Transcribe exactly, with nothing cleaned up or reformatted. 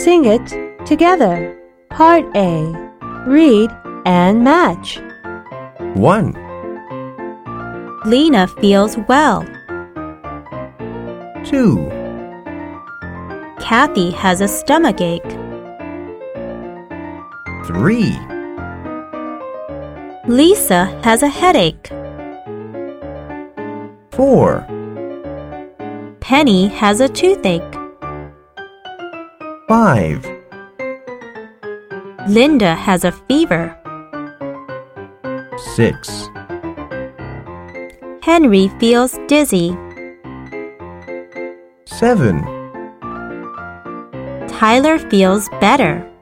Sing it together. Part A. Read and match. one. Lena feels well. two. Kathy has a stomachache. three. Lisa has a headache. four. Penny has a toothache. five. Linda has a fever. six. Henry feels dizzy. seven. Tyler feels better.